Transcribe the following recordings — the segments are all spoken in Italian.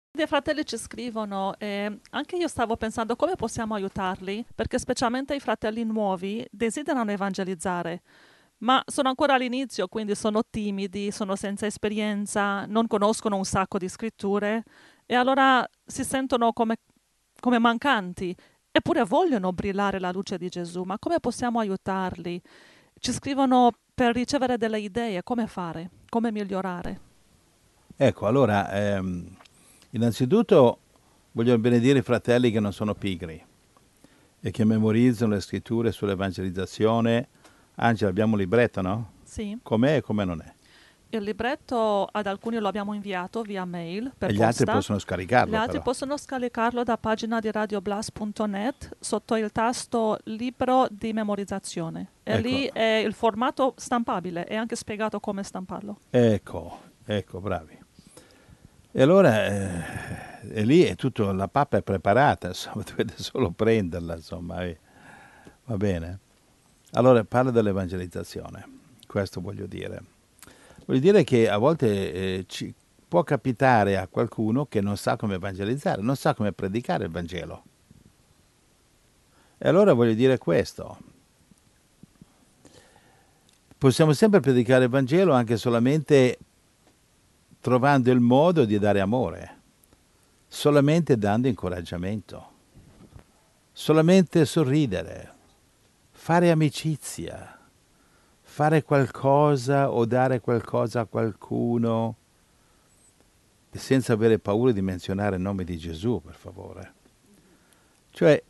Dei fratelli ci scrivono e anche io stavo pensando come possiamo aiutarli, perché specialmente i fratelli nuovi desiderano evangelizzare, ma sono ancora all'inizio, quindi sono timidi, sono senza esperienza, non conoscono un sacco di scritture e allora si sentono come mancanti, eppure vogliono brillare la luce di Gesù. Ma come possiamo aiutarli? Ci scrivono per ricevere delle idee, come fare, come migliorare. Ecco, allora, innanzitutto voglio benedire i fratelli che non sono pigri e che memorizzano le scritture sull'evangelizzazione. Angela, abbiamo un libretto, no? Sì. Com'è e come non è. Il libretto ad alcuni lo abbiamo inviato via mail per E gli altri posta, possono gli scaricarlo altri però. possono scaricarlo da pagina di radioblast.net sotto il tasto libro di memorizzazione. E Ecco, lì è il formato stampabile, è anche spiegato come stamparlo. ecco, bravi. E allora, e lì è tutto, la pappa è preparata, insomma, dovete solo prenderla, insomma, va bene. Allora, parlo dell'evangelizzazione, questo voglio dire. Voglio dire che a volte ci può capitare a qualcuno che non sa come evangelizzare, non sa come predicare il Vangelo. E allora voglio dire questo. Possiamo sempre predicare il Vangelo anche solamente trovando il modo di dare amore, solamente dando incoraggiamento, solamente sorridere, fare amicizia, fare qualcosa o dare qualcosa a qualcuno senza avere paura di menzionare il nome di Gesù, per favore. Cioè,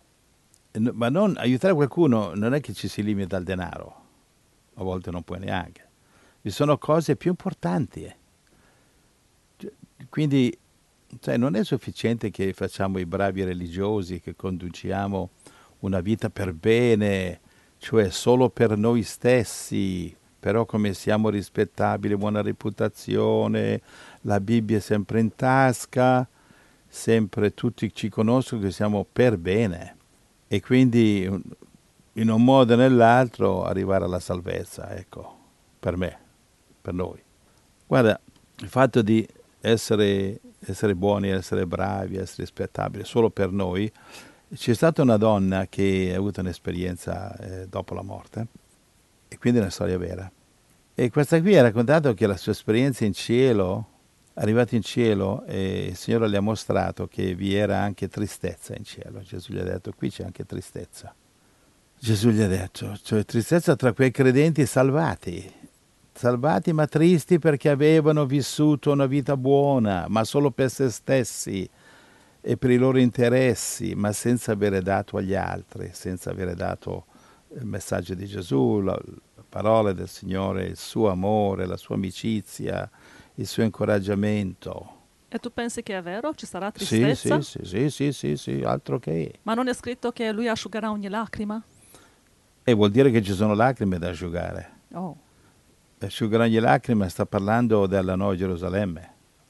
ma non aiutare qualcuno non è che ci si limita al denaro, a volte non puoi neanche. Vi sono cose più importanti. Cioè, quindi, cioè, non è sufficiente che facciamo i bravi religiosi, che conduciamo una vita per bene, cioè solo per noi stessi, però come siamo rispettabili, buona reputazione, la Bibbia è sempre in tasca, sempre tutti ci conoscono che siamo per bene e quindi in un modo o nell'altro arrivare alla salvezza, ecco, per me, per noi. Guarda, il fatto di essere buoni, essere bravi, essere rispettabili solo per noi, c'è stata una donna che ha avuto un'esperienza dopo la morte, e quindi è una storia vera. E questa qui ha raccontato che la sua esperienza in cielo, arrivata in cielo, il Signore le ha mostrato che vi era anche tristezza in cielo. Gesù gli ha detto, qui c'è anche tristezza. Gesù gli ha detto, cioè tristezza tra quei credenti salvati, salvati ma tristi perché avevano vissuto una vita buona, ma solo per se stessi e per i loro interessi, ma senza avere dato agli altri, senza avere dato il messaggio di Gesù, la parola del Signore, il suo amore, la sua amicizia, il suo incoraggiamento. E tu pensi che è vero? Ci sarà Sì, sì, tristezza? sì, sì, sì, sì, sì, altro che. Ma non è scritto che lui asciugherà ogni lacrima? E vuol dire che ci sono lacrime da asciugare. Oh, Asciugherà ogni lacrima sta parlando della Nuova Gerusalemme.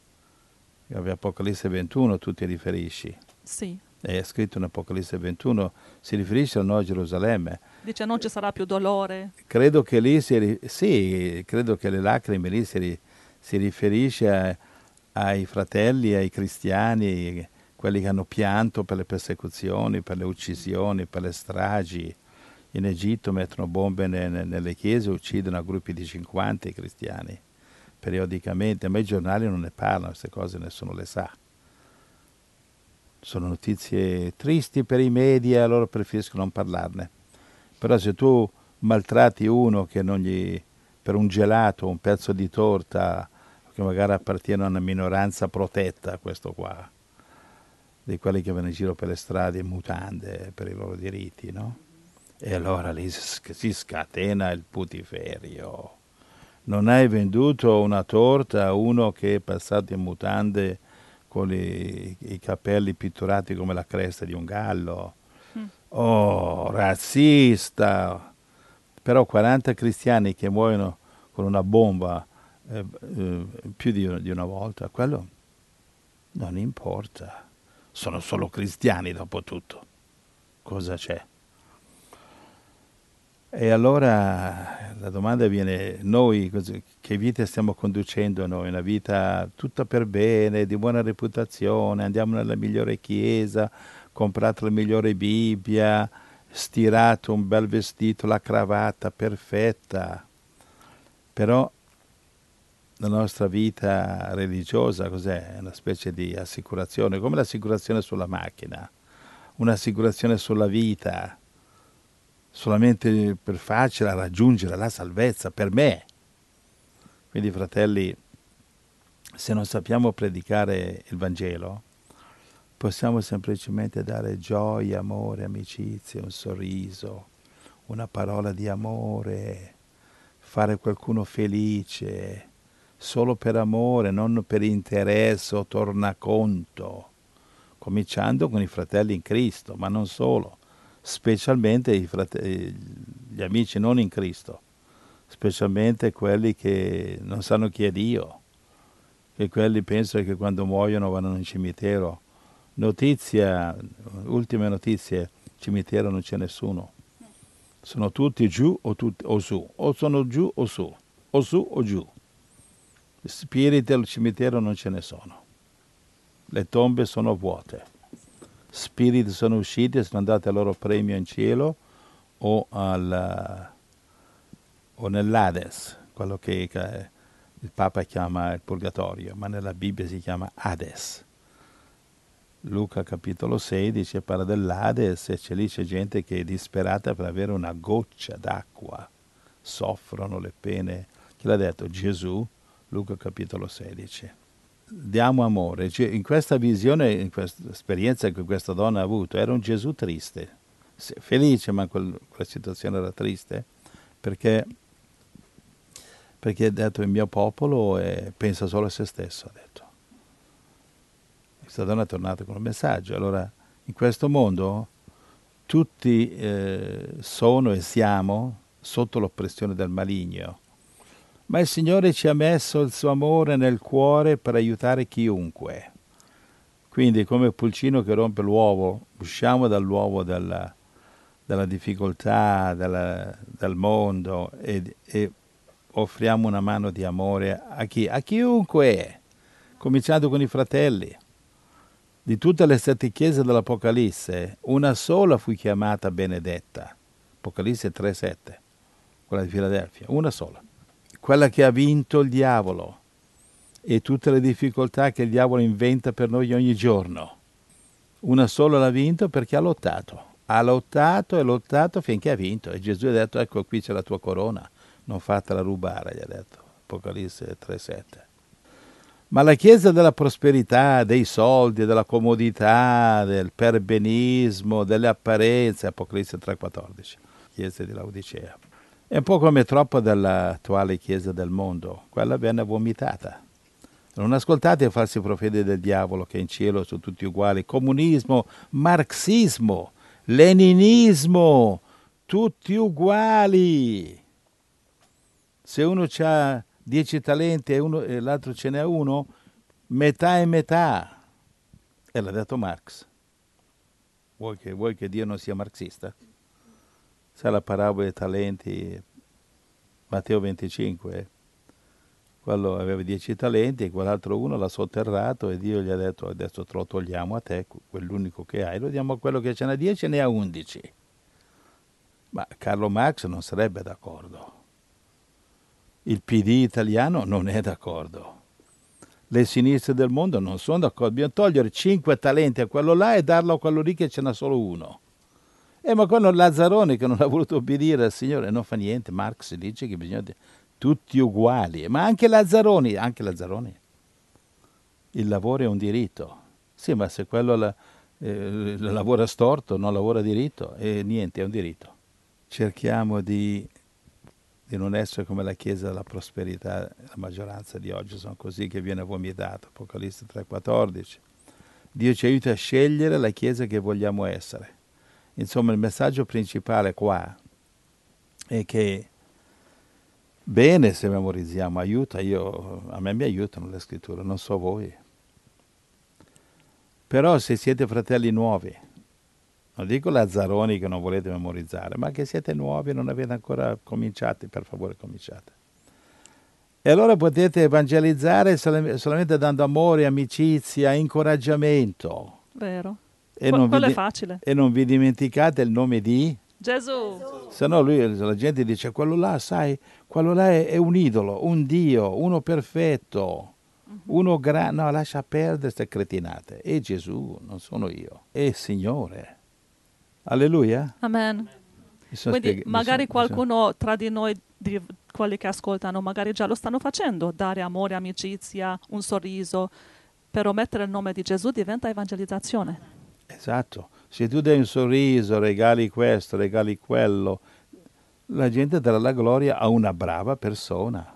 Apocalisse 21 tu ti riferisci. sì. È scritto in Apocalisse 21, si riferisce alla Nuova Gerusalemme. Dice non ci sarà più dolore. Credo che lì sì, credo che le lacrime lì si riferisce ai fratelli, ai cristiani, quelli che hanno pianto per le persecuzioni, per le uccisioni, per le stragi. In Egitto mettono bombe nelle chiese e uccidono a gruppi di 50 i cristiani, periodicamente, ma i giornali non ne parlano, queste cose nessuno le sa. Sono notizie tristi per i media, loro preferiscono non parlarne. Però se tu maltratti uno che non gli, per un gelato, un pezzo di torta, che magari appartiene a una minoranza protetta, questo qua, di quelli che vanno in giro per le strade in mutande per i loro diritti, no? E allora lì si scatena il putiferio. Non hai venduto una torta a uno che è passato in mutande con i capelli pitturati come la cresta di un gallo. Mm. Oh, razzista! Però 40 cristiani che muoiono con una bomba più di una volta, quello non importa. Sono solo cristiani dopo tutto. Cosa c'è? E allora la domanda viene, noi che vita stiamo conducendo noi? Una vita tutta per bene, di buona reputazione, andiamo nella migliore chiesa, comprato la migliore Bibbia, stirato un bel vestito, la cravatta perfetta. Però la nostra vita religiosa cos'è? È una specie di assicurazione, come l'assicurazione sulla macchina, un'assicurazione sulla vita, solamente per farcela raggiungere la salvezza per me. Quindi, fratelli, se non sappiamo predicare il Vangelo, possiamo semplicemente dare gioia, amore, amicizia, un sorriso, una parola di amore, fare qualcuno felice, solo per amore, non per interesse o tornaconto, cominciando con i fratelli in Cristo, ma non solo, specialmente gli amici non in Cristo, specialmente quelli che non sanno chi è Dio, che quelli pensano che quando muoiono vanno in cimitero. Ultime notizie, cimitero non c'è nessuno. Sono tutti giù o su, o sono giù o su o giù. Spiriti al cimitero non ce ne sono. Le tombe sono vuote. Spiriti sono usciti e sono andati al loro premio in cielo o nell'Hades, quello che il Papa chiama il purgatorio, ma nella Bibbia si chiama Hades. Luca capitolo 16 parla dell'Hades e c'è gente che è disperata per avere una goccia d'acqua, soffrono le pene. Chi l'ha detto? Gesù, Luca capitolo 16. Diamo amore. In questa visione, in questa esperienza che questa donna ha avuto, era un Gesù triste, felice, ma quella situazione era triste, perché ha detto il mio popolo pensa solo a se stesso, ha detto. Questa donna è tornata con un messaggio. Allora, in questo mondo tutti sono e siamo sotto l'oppressione del maligno, ma il Signore ci ha messo il suo amore nel cuore per aiutare chiunque. Quindi, come il pulcino che rompe l'uovo, usciamo dall'uovo della difficoltà, del mondo e offriamo una mano di amore a chi? A chiunque, cominciando con i fratelli. Di tutte le 7 chiese dell'Apocalisse, una sola fu chiamata benedetta. Apocalisse 3,7, quella di Filadelfia, una sola. Quella che ha vinto il diavolo e tutte le difficoltà che il diavolo inventa per noi ogni giorno. Una sola l'ha vinto perché ha lottato. Ha lottato e lottato finché ha vinto. E Gesù ha detto, ecco qui c'è la tua corona, non fatela rubare, gli ha detto. Apocalisse 3,7. Ma la Chiesa della prosperità, dei soldi, della comodità, del perbenismo, delle apparenze, Apocalisse 3,14, Chiesa di Laodicea. È un po' come troppo dell'attuale Chiesa del mondo, quella venne vomitata. Non ascoltate i falsi profeti del diavolo che in cielo sono tutti uguali, comunismo, marxismo, leninismo, tutti uguali. Se uno ha 10 talenti e l'altro ce n'è uno, metà e metà. E l'ha detto Marx. Vuoi che Dio non sia marxista? Sai la parabola dei talenti, Matteo 25? Quello aveva 10 talenti e quell'altro uno l'ha sotterrato e Dio gli ha detto adesso te lo togliamo a te, quell'unico che hai, lo diamo a quello che ce n'ha 10 e ne ha 11. Ma Carlo Marx non sarebbe d'accordo. Il PD italiano non è d'accordo. Le sinistre del mondo non sono d'accordo. Bisogna togliere 5 talenti a quello là e darlo a quello lì che ce n'ha solo uno. Ma quello Lazzaroni che non ha voluto obbedire al Signore non fa niente. Marx dice che bisogna tutti uguali. Ma anche Lazzaroni. Il lavoro è un diritto. Sì, ma se quello lavora storto, non lavora diritto, niente, è un diritto. Cerchiamo di non essere come la Chiesa della prosperità, la maggioranza di oggi sono così, che viene vomitato, Apocalisse 3,14. Dio ci aiuta a scegliere la Chiesa che vogliamo essere. Insomma, il messaggio principale qua è che bene se memorizziamo, a me mi aiutano le scritture, non so voi. Però se siete fratelli nuovi, Non dico lazzaroni che non volete memorizzare, ma che siete nuovi e non avete ancora cominciati, per favore cominciate. E allora potete evangelizzare solamente dando amore, amicizia, incoraggiamento. Vero. E non, Quello è vi, facile. e non vi dimenticate il nome di... Gesù. Se no la gente dice, quello là, sai, quello là è un idolo, un Dio, uno perfetto, uno grande... No, lascia perdere queste cretinate. È Gesù, non sono io, è il Signore. Alleluia. Amen. Quindi magari qualcuno tra di noi, di quelli che ascoltano, magari già lo stanno facendo, dare amore, amicizia, un sorriso, però mettere il nome di Gesù diventa evangelizzazione. Esatto, se tu dai un sorriso, regali questo, regali quello, la gente darà la gloria a una brava persona.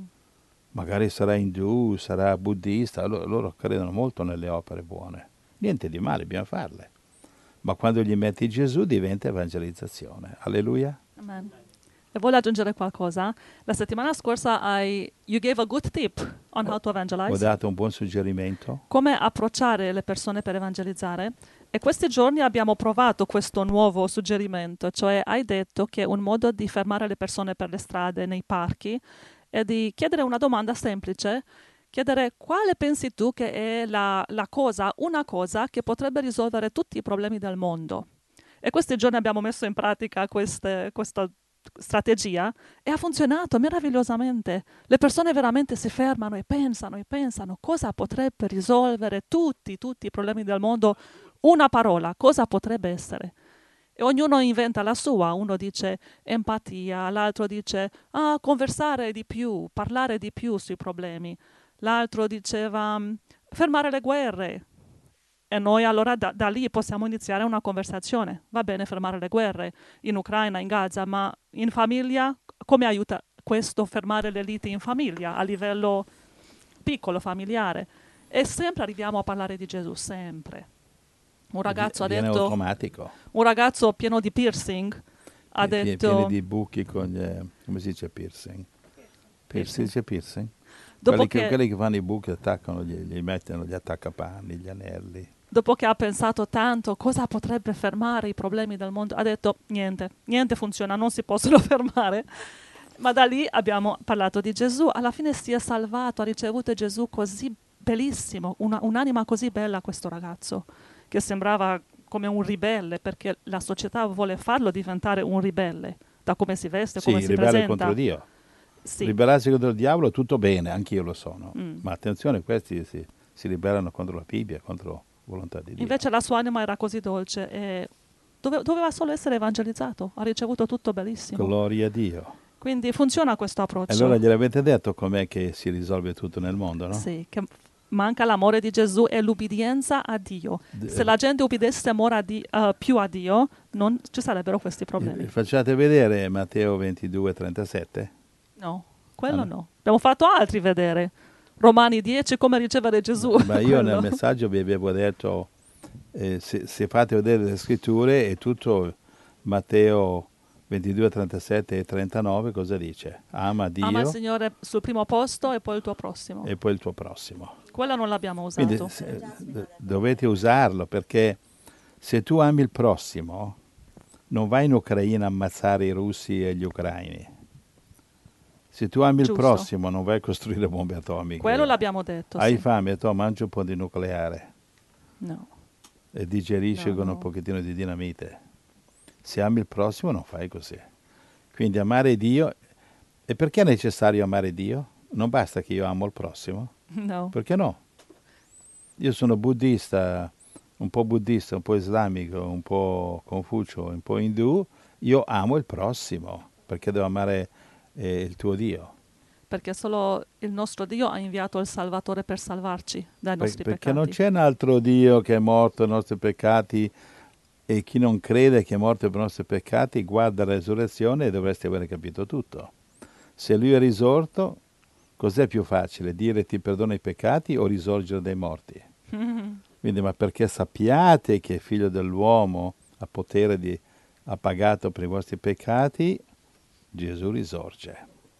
Magari sarà indù, sarà buddista, loro credono molto nelle opere buone. Niente di male, bisogna farle. Ma quando gli metti Gesù diventa evangelizzazione. Alleluia. Amen. E voglio aggiungere qualcosa. La settimana scorsa you gave a good tip on how to evangelize. Ho dato un buon suggerimento. Come approcciare le persone per evangelizzare. E questi giorni abbiamo provato questo nuovo suggerimento, cioè hai detto che un modo di fermare le persone per le strade, nei parchi, è di chiedere una domanda semplice, chiedere quale pensi tu che è una cosa che potrebbe risolvere tutti i problemi del mondo. E questi giorni abbiamo messo in pratica questa strategia e ha funzionato meravigliosamente. Le persone veramente si fermano e pensano cosa potrebbe risolvere tutti i problemi del mondo. Una parola, cosa potrebbe essere? E ognuno inventa la sua, uno dice empatia, l'altro dice conversare di più, parlare di più sui problemi, l'altro diceva fermare le guerre. E noi allora da lì possiamo iniziare una conversazione. Va bene fermare le guerre in Ucraina, in Gaza, ma in famiglia come aiuta questo fermare le liti in famiglia, a livello piccolo, familiare? E sempre arriviamo a parlare di Gesù, sempre. Un ragazzo ha detto... automatico. Un ragazzo pieno di piercing ha detto... Pieni di buchi con... come si dice piercing? Si dice piercing? Quelli che fanno i buchi attaccano, gli mettono gli attaccapanni, gli anelli. Dopo che ha pensato tanto cosa potrebbe fermare i problemi del mondo, ha detto niente funziona, non si possono fermare. Ma da lì abbiamo parlato di Gesù, alla fine si è salvato, ha ricevuto Gesù così bellissimo, un'anima così bella questo ragazzo, che sembrava come un ribelle, perché la società vuole farlo diventare un ribelle, da come si veste, come si presenta. Ribelle contro Dio. Sì. Ribellarsi contro il diavolo, tutto bene, anch'io lo sono. Ma attenzione, questi si ribellano contro la Bibbia, contro volontà di Dio. Invece la sua anima era così dolce e doveva solo essere evangelizzato, ha ricevuto tutto bellissimo. Gloria a Dio. Quindi funziona questo approccio. Allora gliel'avete detto com'è che si risolve tutto nel mondo, no? Sì, che manca l'amore di Gesù e l'ubbidienza a Dio. Se la gente ubbidisse più a Dio, non ci sarebbero questi problemi. Facciate vedere Matteo 22:37? No, quello no. Abbiamo fatto altri vedere. Romani 10, come ricevere Gesù. Ma io nel messaggio vi avevo detto, se fate vedere le scritture, è tutto Matteo 22, 37 e 39, cosa dice? Ama Dio. Ama il Signore sul primo posto e poi il tuo prossimo. E poi il tuo prossimo. Quello non l'abbiamo usato. Quindi dovete usarlo, perché se tu ami il prossimo, non vai in Ucraina a ammazzare i russi e gli ucraini. Se tu ami il prossimo, non vai a costruire bombe atomiche. Quello l'abbiamo detto. Hai fame, tu mangi un po' di nucleare. No. E digerisci con un pochettino di dinamite. Se ami il prossimo, non fai così. Quindi amare Dio. E perché è necessario amare Dio? Non basta che io amo il prossimo? No. Perché no? Io sono buddista, un po' islamico, un po' Confucio, un po' indù. Io amo il prossimo, perché devo amare il tuo Dio. Perché solo il nostro Dio ha inviato il Salvatore per salvarci dai nostri peccati. Perché non c'è un altro Dio che è morto per i nostri peccati, e chi non crede che è morto per i nostri peccati guarda la resurrezione e dovresti aver capito tutto. Se lui è risorto, cos'è più facile? Dire ti perdono i peccati o risorgere dai morti? Quindi, ma perché sappiate che il figlio dell'uomo ha potere ha pagato per i vostri peccati, Gesù risorge.